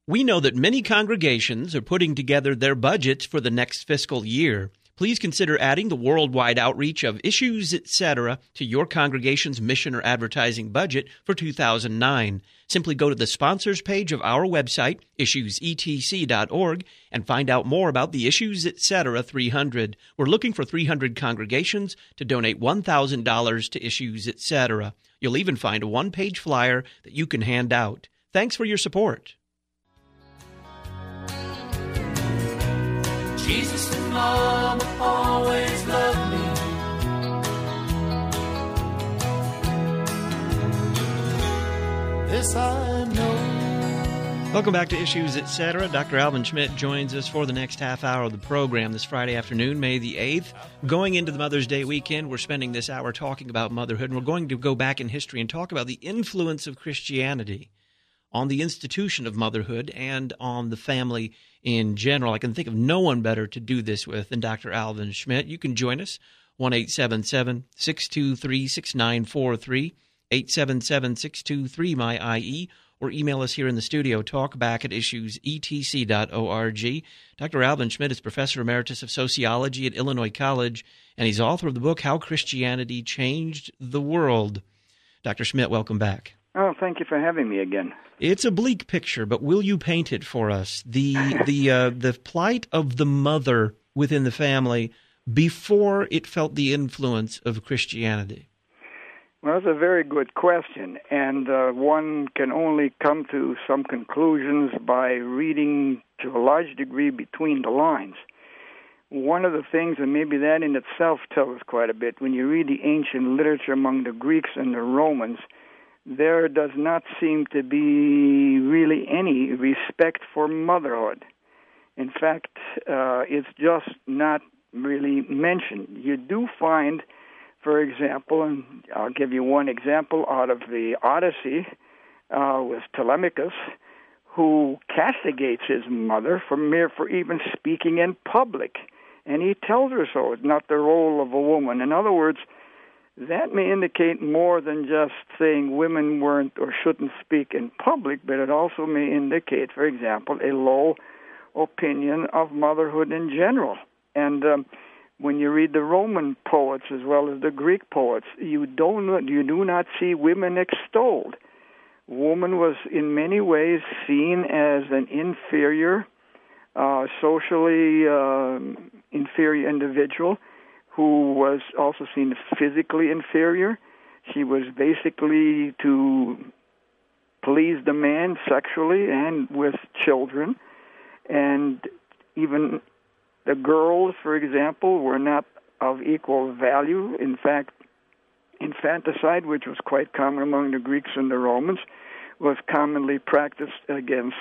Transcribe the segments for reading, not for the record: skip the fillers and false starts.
We know that many congregations are putting together their budgets for the next fiscal year. Please consider adding the worldwide outreach of Issues Etc. to your congregation's mission or advertising budget for 2009. Simply go to the sponsors page of our website, issuesetc.org, and find out more about the Issues Etc. 300. We're looking for 300 congregations to donate $1,000 to Issues Etc. You'll even find a one-page flyer that you can hand out. Thanks for your support. Jesus and Mama always loved me. This I know. Welcome back to Issues Etc. Dr. Alvin Schmidt joins us for the next half hour of the program this Friday afternoon, May the 8th. Going into the Mother's Day weekend, we're spending this hour talking about motherhood, and we're going to go back in history and talk about the influence of Christianity on the institution of motherhood and on the family in general. I can think of no one better to do this with than Dr. Alvin Schmidt. You can join us, 1-877-623-6943, 877-623-MY-IE, or email us here in the studio, talkback@issuesetc.org. Dr. Alvin Schmidt is Professor Emeritus of Sociology at Illinois College, and he's author of the book, How Christianity Changed the World. Dr. Schmidt, welcome back. Oh, thank you for having me again. It's a bleak picture, but will you paint it for us? The plight of the mother within the family before it felt the influence of Christianity. Well, that's a very good question, and one can only come to some conclusions by reading to a large degree between the lines. One of the things, and maybe that in itself tells us quite a bit, when you read the ancient literature among the Greeks and the Romans, there does not seem to be really any respect for motherhood. In fact, it's just not really mentioned. You do find, for example, and I'll give you one example out of the Odyssey with Telemachus, who castigates his mother for even speaking in public. And he tells her so. It's not the role of a woman. In other words, that may indicate more than just saying women weren't or shouldn't speak in public, but it also may indicate, for example, a low opinion of motherhood in general. And when you read the Roman poets as well as the Greek poets, you do not see women extolled. Woman was in many ways seen as an inferior, socially inferior individual, who was also seen physically inferior. She was basically to please the man sexually and with children. And even the girls, for example, were not of equal value. In fact, infanticide, which was quite common among the Greeks and the Romans, was commonly practiced against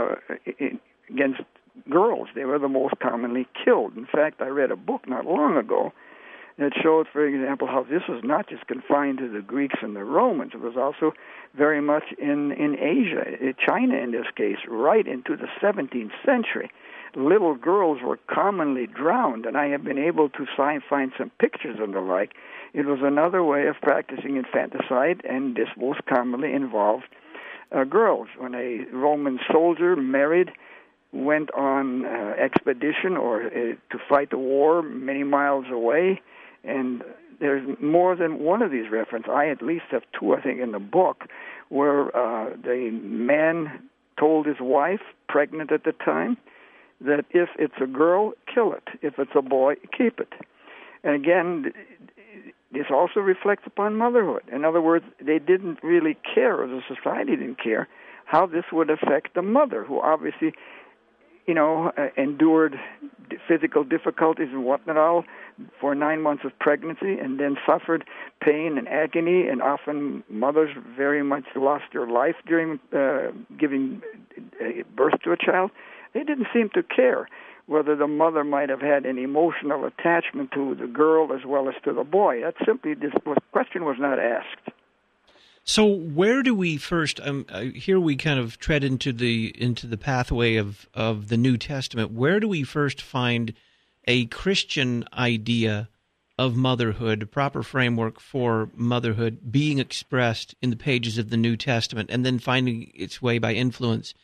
girls. They were the most commonly killed. In fact, I read a book not long ago that showed, for example, how this was not just confined to the Greeks and the Romans. It was also very much in Asia, China in this case, right into the 17th century. Little girls were commonly drowned, and I have been able to find some pictures and the like. It was another way of practicing infanticide, and this most commonly involved girls. When a Roman soldier married, went on expedition or to fight the war many miles away, and there's more than one of these references. I at least have two, I think, in the book, where the man told his wife, pregnant at the time, that if it's a girl, kill it. If it's a boy, keep it. And again, this also reflects upon motherhood. In other words, they didn't really care, or the society didn't care, how this would affect the mother, who obviously, endured physical difficulties and whatnot for 9 months of pregnancy, and then suffered pain and agony, and often mothers very much lost their life during giving birth to a child. They didn't seem to care whether the mother might have had an emotional attachment to the girl as well as to the boy. That simply, this question was not asked. So where do we first? Here we kind of tread into the pathway of the New Testament. Where do we first find a Christian idea of motherhood, a proper framework for motherhood, being expressed in the pages of the New Testament, and then finding its way by influence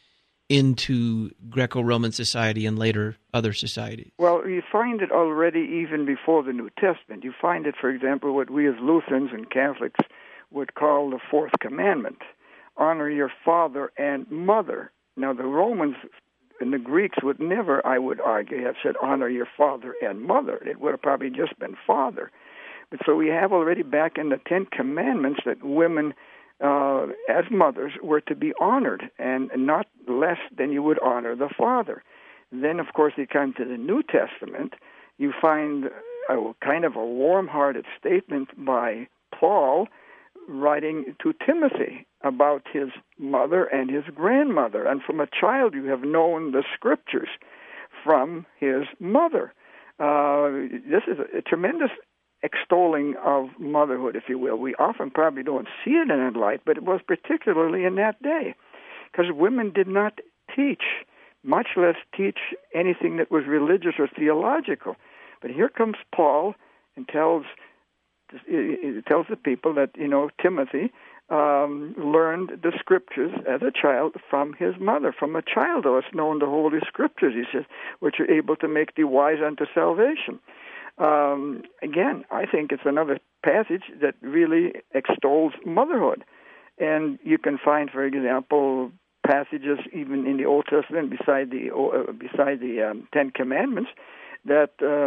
into Greco-Roman society and later other societies? Well, you find it already even before the New Testament. You find it, for example, what we as Lutherans and Catholics would call the fourth commandment: honor your father and mother. Now, the Romans and the Greeks would never, I would argue, have said honor your father and mother. It would have probably just been father. But so we have already back in the Ten Commandments that women, as mothers, were to be honored, and not less than you would honor the father. Then, of course, you come to the New Testament. You find kind of a warm-hearted statement by Paul writing to Timothy about his mother and his grandmother. And from a child you have known the Scriptures from his mother. This is a tremendous extolling of motherhood, if you will. We often probably don't see it in that light, but it was particularly in that day, because women did not teach, much less teach anything that was religious or theological. But here comes Paul and tells the people that, Timothy learned the Scriptures as a child from his mother. From a child thou hast known the Holy Scriptures, he says, which are able to make thee wise unto salvation. Again, I think it's another passage that really extols motherhood. And you can find, for example, passages even in the Old Testament beside the Ten Commandments that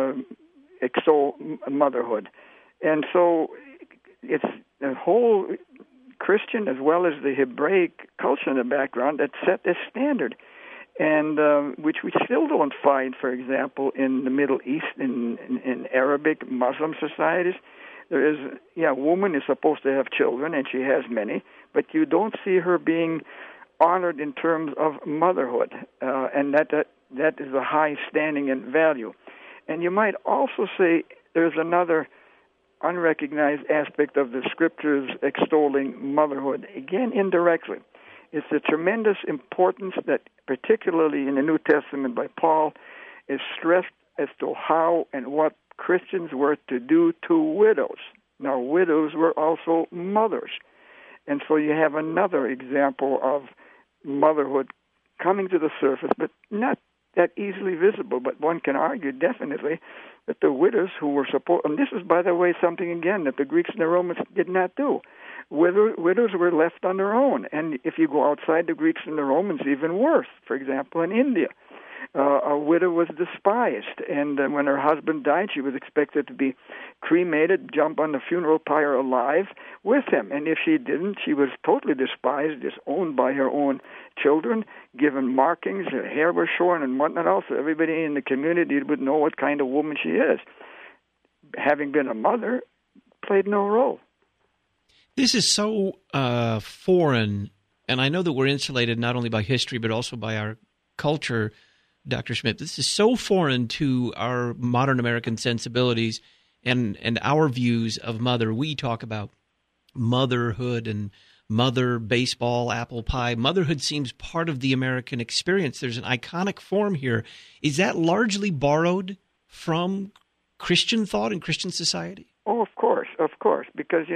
extol motherhood. And so it's the whole Christian as well as the Hebraic culture in the background that set this standard, and which we still don't find, for example, in the Middle East, in Arabic Muslim societies. There is, woman is supposed to have children, and she has many, but you don't see her being honored in terms of motherhood, and that is a high standing and value. And you might also say there's another unrecognized aspect of the Scriptures extolling motherhood, again indirectly. It's the tremendous importance that, particularly in the New Testament by Paul, is stressed as to how and what Christians were to do to widows. Now, widows were also mothers. And so you have another example of motherhood coming to the surface, but not that easily visible. But one can argue definitely that the widows who were supposed, and this is, by the way, something, again, that the Greeks and the Romans did not do. Widows were left on their own. And if you go outside the Greeks and the Romans, even worse. For example, in India, a widow was despised. And when her husband died, she was expected to be cremated, jump on the funeral pyre alive with him. And if she didn't, she was totally despised, disowned by her own children, given markings, her hair was shorn and whatnot else. So everybody in the community would know what kind of woman she is. Having been a mother, played no role. This is so foreign, and I know that we're insulated not only by history but also by our culture, Dr. Schmidt. This is so foreign to our modern American sensibilities and our views of mother. We talk about motherhood and mother, baseball, apple pie. Motherhood seems part of the American experience. There's an iconic form here. Is that largely borrowed from Christian thought and Christian society? Oh, of course, because,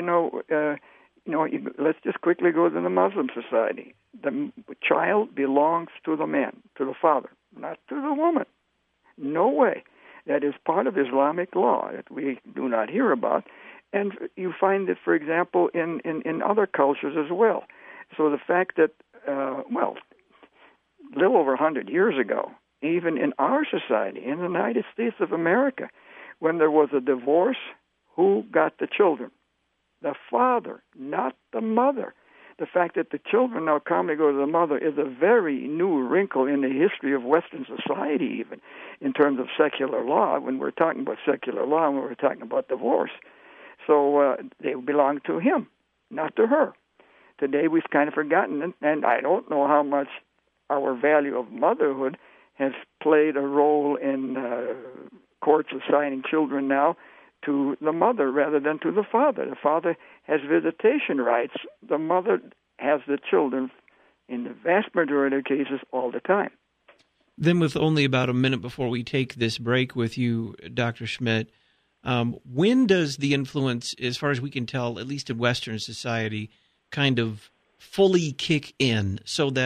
let's just quickly go to the Muslim society. The child belongs to the man, to the father, not to the woman. No way. That is part of Islamic law that we do not hear about. And you find it, for example, in other cultures as well. So the fact that, a little over 100 years ago, even in our society, in the United States of America, when there was a divorce, who got the children? The father, not the mother. The fact that the children now commonly go to the mother is a very new wrinkle in the history of Western society, even in terms of secular law, when we're talking about secular law and when we're talking about divorce. So they belong to him, not to her. Today we've kind of forgotten it, and I don't know how much our value of motherhood has played a role in courts assigning children now to the mother rather than to the father. The father has visitation rights. The mother has the children, in the vast majority of cases, all the time. Then, with only about a minute before we take this break with you, Dr. Schmidt, when does the influence, as far as we can tell, at least in Western society, kind of fully kick in so that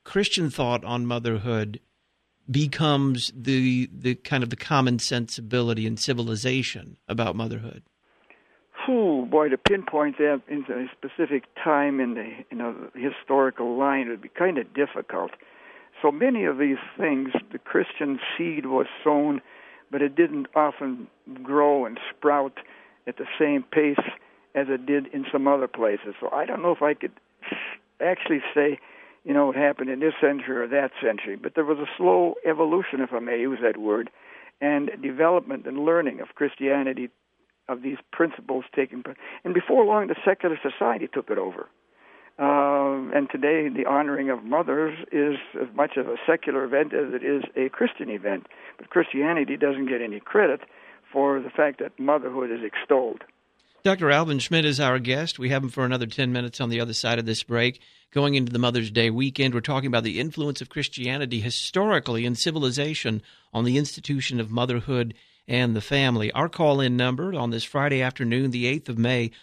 Christian thought on motherhood becomes the kind of the common sensibility and civilization about motherhood? Oh boy, to pinpoint that into a specific time in the historical line would be kind of difficult. So many of these things, the Christian seed was sown, but it didn't often grow and sprout at the same pace as it did in some other places. So I don't know if I could actually say, it happened in this century or that century, but there was a slow evolution, if I may use that word, and development and learning of Christianity, of these principles taking place. And before long, the secular society took it over. And today, the honoring of mothers is as much of a secular event as it is a Christian event. But Christianity doesn't get any credit for the fact that motherhood is extolled. Dr. Alvin Schmidt is our guest. We have him for another 10 minutes on the other side of this break. Going into the Mother's Day weekend, we're talking about the influence of Christianity historically in civilization on the institution of motherhood and the family. Our call-in number on this Friday afternoon, the 8th of May,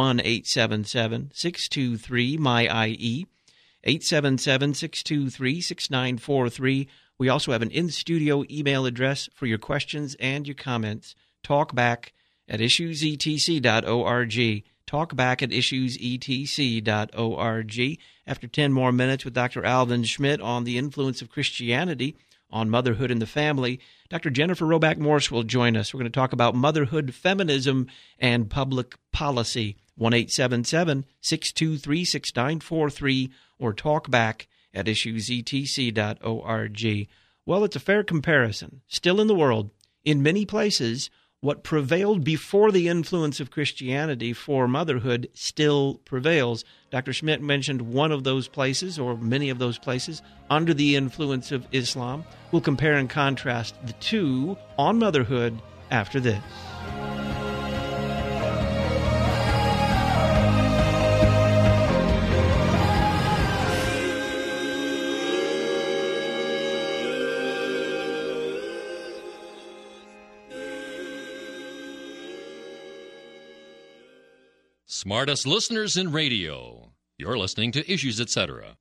1-877-623-MY-IE, 877-623-6943. We also have an in-studio email address for your questions and your comments, talkback@issuesetc.org, talkback@issuesetc.org. After 10 more minutes with Dr. Alvin Schmidt on the influence of Christianity on motherhood and the family, Dr. Jennifer Roback Morse will join us. We're going to talk about motherhood, feminism, and public policy. 1-877-623-6943 or talkback@issuesetc.org. Well, it's a fair comparison. Still in the world, in many places, what prevailed before the influence of Christianity for motherhood still prevails. Dr. Schmidt mentioned one of those places, or many of those places, under the influence of Islam. We'll compare and contrast the two on motherhood after this. Smartest listeners in radio. You're listening to Issues, Etc.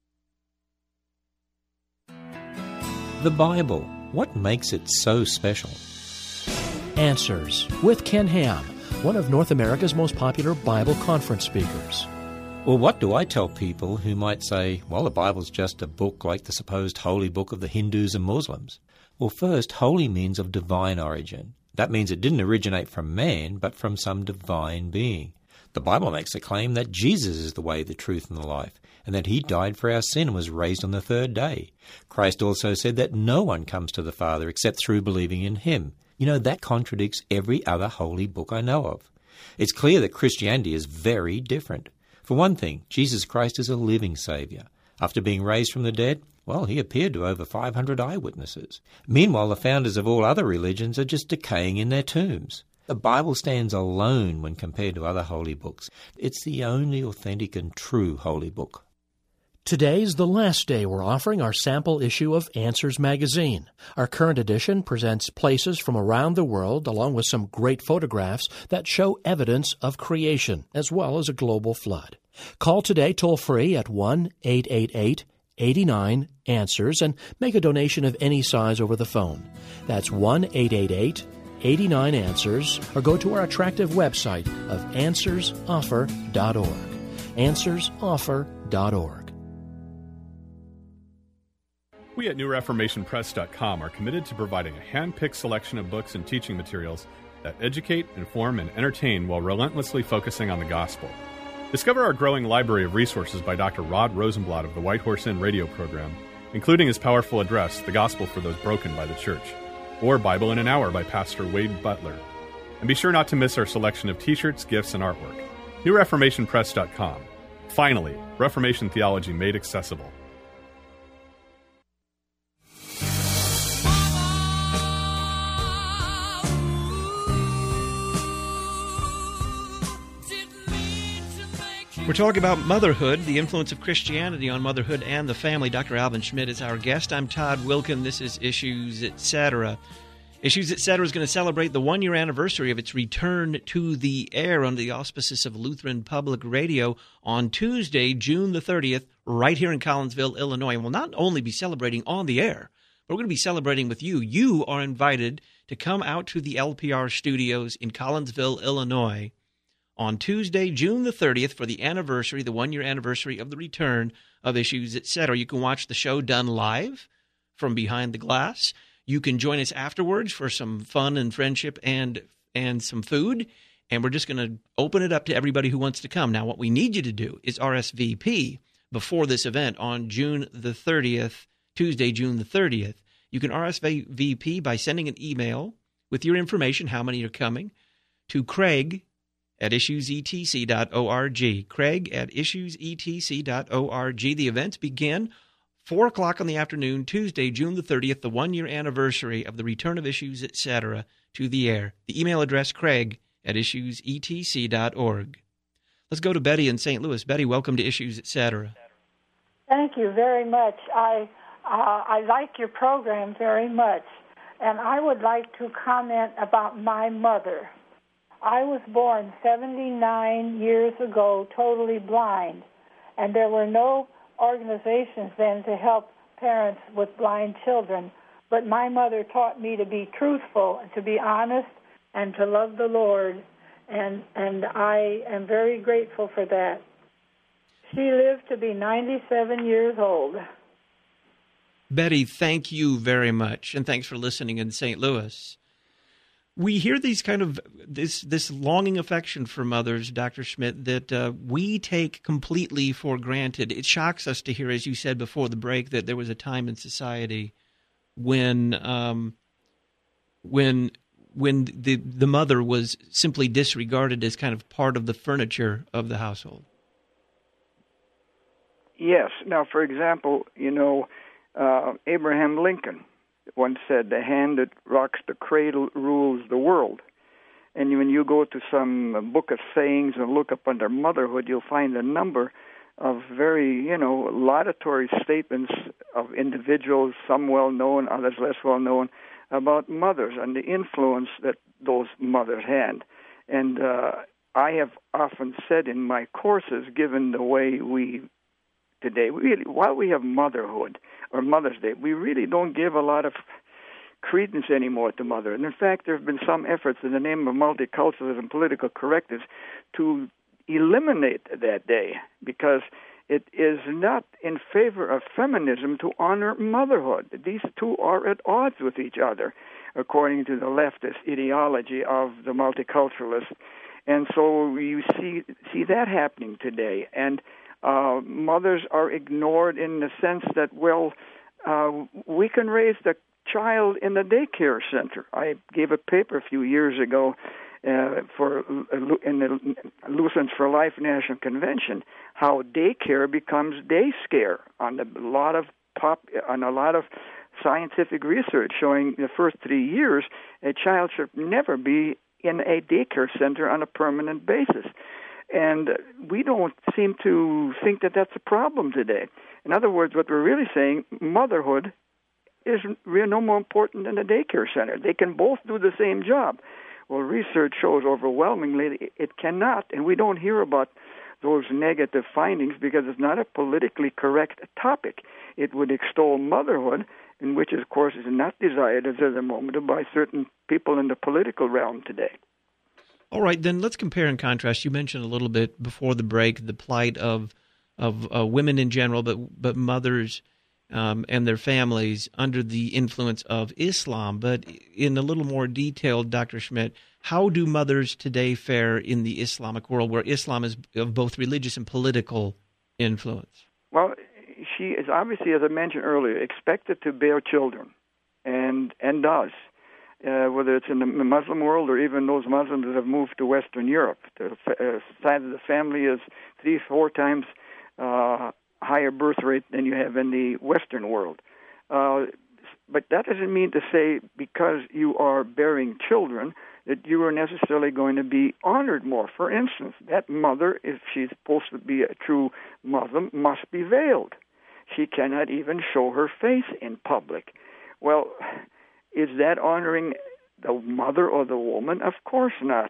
The Bible. What makes it so special? Answers with Ken Ham, one of North America's most popular Bible conference speakers. Well, what do I tell people who might say, well, the Bible's just a book like the supposed holy book of the Hindus and Muslims? Well, first, holy means of divine origin. That means it didn't originate from man, but from some divine being. The Bible makes the claim that Jesus is the way, the truth, and the life, and that he died for our sin and was raised on the third day. Christ also said that no one comes to the Father except through believing in him. That contradicts every other holy book I know of. It's clear that Christianity is very different. For one thing, Jesus Christ is a living Savior. After being raised from the dead, well, he appeared to over 500 eyewitnesses. Meanwhile, the founders of all other religions are just decaying in their tombs. The Bible stands alone when compared to other holy books. It's the only authentic and true holy book. Today's the last day we're offering our sample issue of Answers magazine. Our current edition presents places from around the world, along with some great photographs that show evidence of creation, as well as a global flood. Call today toll-free at 1-888-89-ANSWERS and make a donation of any size over the phone. That's 1-888-89-ANSWERS, or go to our attractive website of answersoffer.org. answersoffer.org. We at NewReformationPress.com are committed to providing a hand-picked selection of books and teaching materials that educate, inform, and entertain while relentlessly focusing on the gospel. Discover our growing library of resources by Dr. Rod Rosenblatt of the White Horse Inn radio program, including his powerful address, The Gospel for Those Broken by the Church, or Bible in an Hour by Pastor Wade Butler. And be sure not to miss our selection of t-shirts, gifts, and artwork. NewReformationPress.com. Finally, Reformation theology made accessible. We're talking about motherhood, the influence of Christianity on motherhood and the family. Dr. Alvin Schmidt is our guest. I'm Todd Wilkin. This is Issues, Etc. Issues Etc. is going to celebrate the one-year anniversary of its return to the air under the auspices of Lutheran Public Radio on Tuesday, June the 30th, right here in Collinsville, Illinois. And we'll not only be celebrating on the air, but we're going to be celebrating with you. You are invited to come out to the LPR studios in Collinsville, Illinois on Tuesday, June the 30th for the anniversary, the one-year anniversary of the return of Issues Etc. You can watch the show done live from behind the glass. You can join us afterwards for some fun and friendship and some food, and we're just going to open it up to everybody who wants to come. Now, what we need you to do is RSVP before this event on June the 30th, Tuesday, June the 30th. You can RSVP by sending an email with your information, how many are coming, to Craig@issuesetc.org. Craig@issuesetc.org. The events begin 4 o'clock in the afternoon, Tuesday, June the 30th, the one-year anniversary of the return of Issues Etc. to the air. The email address, Craig@issuesetc.org. Let's go to Betty in St. Louis. Betty, welcome to Issues Etc. Thank you very much. I like your program very much, and I would like to comment about my mother. I was born 79 years ago, totally blind, and there were no organizations then to help parents with blind children. But my mother taught me to be truthful, to be honest, and to love the Lord, and I am very grateful for that. She lived to be 97 years old. Betty, thank you very much, and thanks for listening in St. Louis. We hear these kind of this longing affection for mothers, Dr. Schmidt, that we take completely for granted. It shocks us to hear, as you said before the break, that there was a time in society when the mother was simply disregarded as kind of part of the furniture of the household. Yes. Now, for example, Abraham Lincoln once said, "The hand that rocks the cradle rules the world." And when you go to some book of sayings and look up under motherhood, you'll find a number of very, laudatory statements of individuals, some well-known, others less well-known, about mothers and the influence that those mothers had. And I have often said in my courses, given the way today, while we have motherhood or Mother's Day, we really don't give a lot of credence anymore to mother. And in fact, there have been some efforts in the name of multiculturalism and political correctness to eliminate that day, because it is not in favor of feminism to honor motherhood. These two are at odds with each other, according to the leftist ideology of the multiculturalists. And so you see that happening today. And mothers are ignored in the sense that, we can raise the child in the daycare center. I gave a paper a few years ago in the Lutherans for Life National Convention, how daycare becomes day scare on a lot of scientific research showing the first 3 years a child should never be in a daycare center on a permanent basis. And we don't seem to think that that's a problem today. In other words, what we're really saying, motherhood is really no more important than a daycare center. They can both do the same job. Well, research shows overwhelmingly it cannot, and we don't hear about those negative findings because it's not a politically correct topic. It would extol motherhood, in which, of course, is not desired at the moment by certain people in the political realm today. All right, then let's compare and contrast. You mentioned a little bit before the break the plight of women in general, but mothers and their families under the influence of Islam. But in a little more detail, Dr. Schmidt, how do mothers today fare in the Islamic world, where Islam is of both religious and political influence? Well, she is obviously, as I mentioned earlier, expected to bear children, and does. Whether it's in the Muslim world or even those Muslims that have moved to Western Europe. The size of the family is 3-4 times higher birth rate than you have in the Western world. But that doesn't mean to say because you are bearing children that you are necessarily going to be honored more. For instance, that mother, if she's supposed to be a true Muslim, must be veiled. She cannot even show her face in public. Well, is that honoring the mother or the woman? Of course not.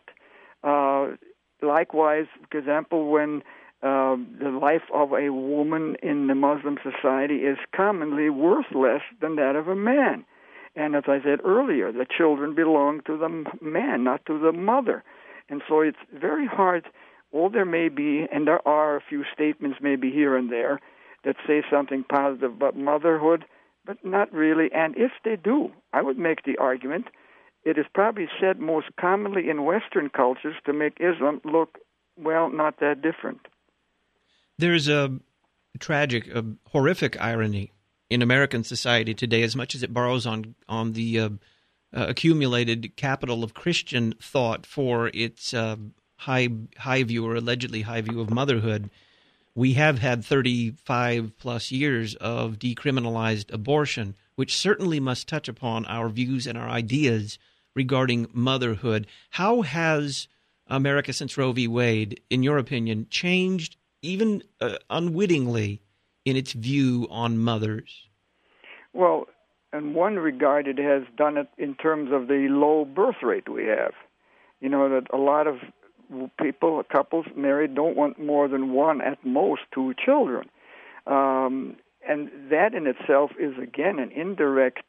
Likewise, for example, when the life of a woman in the Muslim society is commonly worth less than that of a man. And as I said earlier, the children belong to the man, not to the mother. And so it's very hard. Well, there may be, and there are a few statements maybe here and there that say something positive about motherhood, but not really. And if they do, I would make the argument, it is probably said most commonly in Western cultures to make Islam look, well, not that different. There's a tragic, a horrific irony in American society today, as much as it borrows on the accumulated capital of Christian thought for its high view or allegedly high view of motherhood. We have had 35 plus years of decriminalized abortion, which certainly must touch upon our views and our ideas regarding motherhood. How has America since Roe v. Wade, in your opinion, changed even unwittingly in its view on mothers? Well, in one regard, it has done it in terms of the low birth rate we have. You know, that a lot of people, couples married, don't want more than one, at most 2 children. And that in itself is, again, an indirect,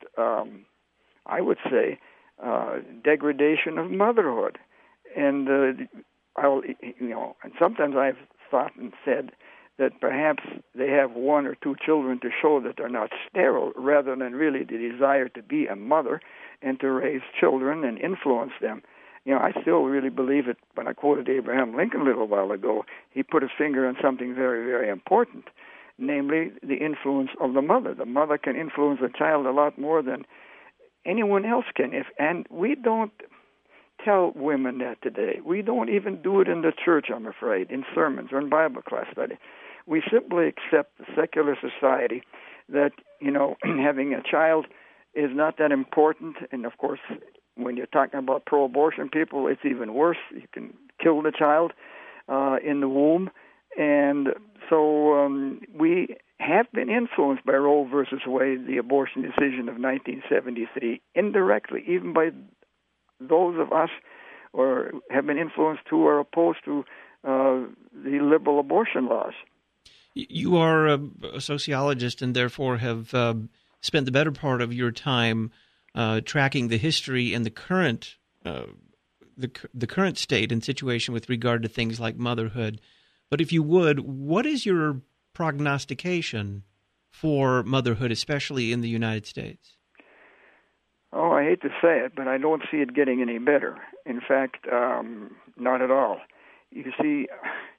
I would say, degradation of motherhood. And, and sometimes I've thought and said that perhaps they have 1 or 2 children to show that they're not sterile, rather than really the desire to be a mother and to raise children and influence them. You know, I still really believe it. When I quoted Abraham Lincoln a little while ago, he put his finger on something very, very important, namely the influence of the mother. The mother can influence a child a lot more than anyone else can. And we don't tell women that today. We don't even do it in the church, I'm afraid, in sermons or in Bible class study. We simply accept the secular society that, you know, having a child is not that important. And, of course, when you're talking about pro-abortion people, it's even worse. You can kill the child in the womb. And so we have been influenced by Roe versus Wade, the abortion decision of 1973, indirectly, even by those of us or have been influenced who are opposed to the liberal abortion laws. You are a sociologist and therefore have spent the better part of your time tracking the history and the current state and situation with regard to things like motherhood. But if you would, what is your prognostication for motherhood, especially in the United States? Oh, I hate to say it, but I don't see it getting any better. In fact, not at all. You see,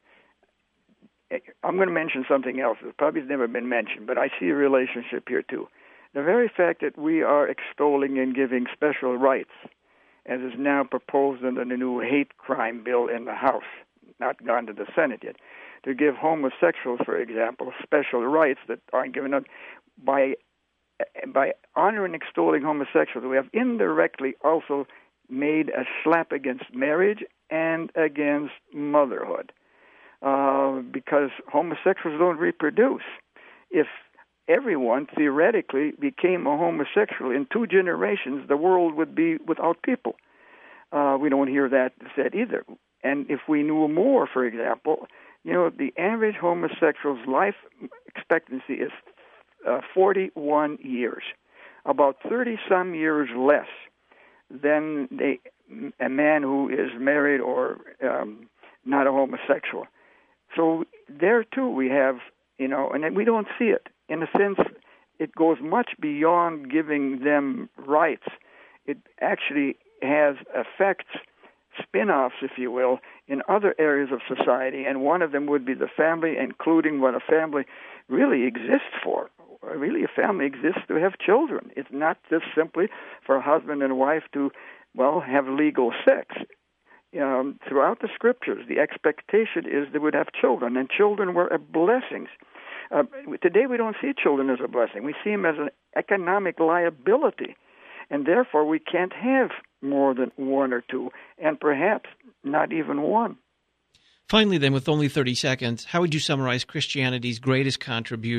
I'm going to mention something else that probably has never been mentioned, but I see a relationship here too. The very fact that we are extolling and giving special rights, as is now proposed under the new hate crime bill in the House, not gone to the Senate yet, to give homosexuals, for example, special rights that aren't given up by honoring and extolling homosexuals, we have indirectly also made a slap against marriage and against motherhood, because homosexuals don't reproduce. If everyone theoretically became a homosexual, in 2 generations, the world would be without people. We don't hear that said either. And if we knew more, for example, you know, the average homosexual's life expectancy is 41 years, about 30-some years less than a man who is married or not a homosexual. So there, too, we have, you know, and we don't see it. In a sense, it goes much beyond giving them rights. It actually has effects, spin-offs, if you will, in other areas of society, and one of them would be the family, including what a family really exists for. Really, a family exists to have children. It's not just simply for a husband and wife to, well, have legal sex. Throughout the Scriptures, the expectation is they would have children, and children were blessings. Today, we don't see children as a blessing. We see them as an economic liability, and therefore we can't have more than 1 or 2, and perhaps not even 1. Finally, then, with only 30 seconds, how would you summarize Christianity's greatest contribution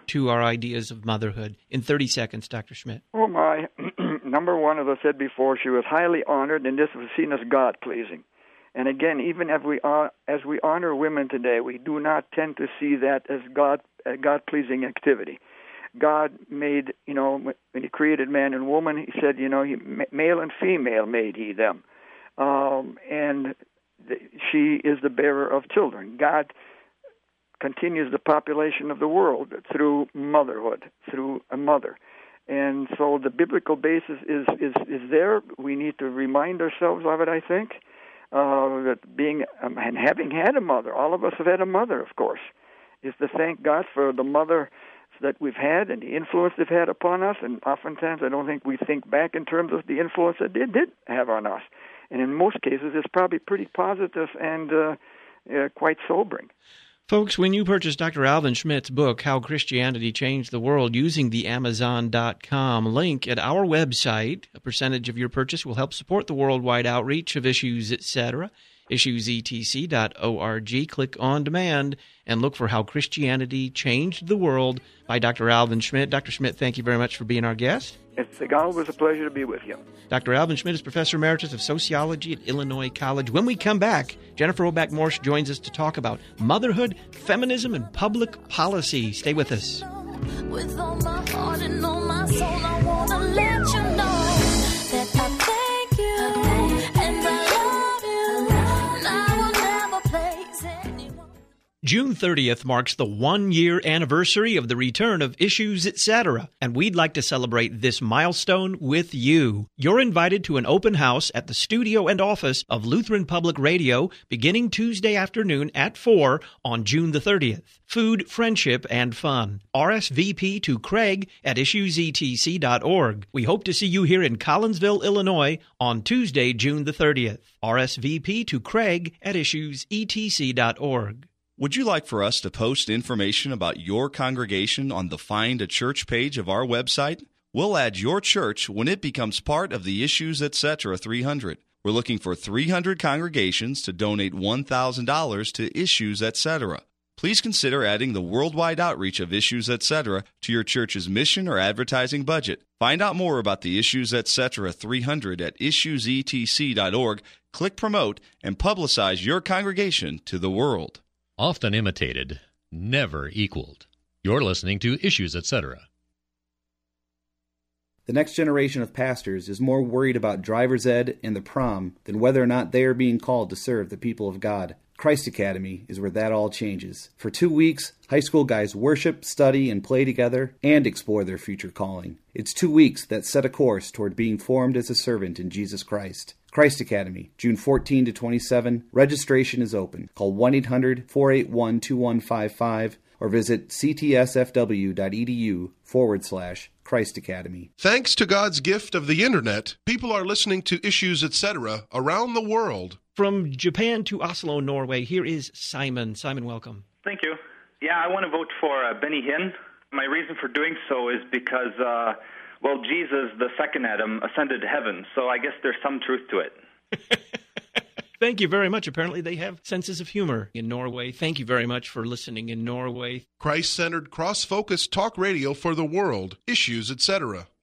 to our ideas of motherhood? In 30 seconds, Dr. Schmidt. Oh, my. Number one, as I said before, she was highly honored, and this was seen as God-pleasing. And again, even as we honor women today, we do not tend to see that as God-pleasing activity. God made, when He created man and woman, He said, male and female made He them. She is the bearer of children. God continues the population of the world through motherhood, through a mother. And so the biblical basis is there. We need to remind ourselves of it, I think, that being and having had a mother, all of us have had a mother, of course, is to thank God for the mother that we've had and the influence they've had upon us. And oftentimes I don't think we think back in terms of the influence that they did have on us. And in most cases, it's probably pretty positive and quite sobering. Folks, when you purchase Dr. Alvin Schmidt's book, How Christianity Changed the World, using the Amazon.com link at our website, a percentage of your purchase will help support the worldwide outreach of Issues, etc., issuesetc.org. Click on demand and look for How Christianity Changed the World by Dr. Alvin Schmidt. Dr. Schmidt, thank you very much for being our guest. It's always a pleasure to be with you. Dr. Alvin Schmidt is Professor Emeritus of Sociology at Illinois College. When we come back, Jennifer Oback-Morse joins us to talk about motherhood, feminism, and public policy. Stay with us. With all my heart and all my soul, I want to let you know that I thank you and I love you, and I will never place anyone. June 30th marks the one-year anniversary of the return of Issues, Etc., and we'd like to celebrate this milestone with you. You're invited to an open house at the studio and office of Lutheran Public Radio beginning Tuesday afternoon at 4 on June the 30th. Food, friendship, and fun. RSVP to Craig at issuesetc.org. We hope to see you here in Collinsville, Illinois on Tuesday, June the 30th. RSVP to Craig at issuesetc.org. Would you like for us to post information about your congregation on the Find a Church page of our website? We'll add your church when it becomes part of the Issues, Etc. 300. We're looking for 300 congregations to donate $1,000 to Issues, Etc. Please consider adding the worldwide outreach of Issues, Etc. to your church's mission or advertising budget. Find out more about the Issues, Etc. 300 at issuesetc.org. Click Promote and publicize your congregation to the world. Often imitated, never equaled. You're listening to Issues, Etc. The next generation of pastors is more worried about driver's ed and the prom than whether or not they are being called to serve the people of God. Christ Academy is where that all changes. For 2 weeks, high school guys worship, study, and play together, and explore their future calling. It's 2 weeks that set a course toward being formed as a servant in Jesus Christ. Christ Academy, June 14 to 27. Registration is open. Call 1-800-481-2155 or visit ctsfw.edu/Christ Academy. Thanks to God's gift of the Internet, people are listening to Issues, Etc. around the world. From Japan to Oslo, Norway, here is Simon. Simon, welcome. Thank you. Yeah, I want to vote for Benny Hinn. My reason for doing so is because, Jesus, the second Adam, ascended to heaven, so I guess there's some truth to it. Thank you very much. Apparently they have senses of humor in Norway. Thank you very much for listening in Norway. Christ-centered, cross-focused talk radio for the world. Issues, Etc.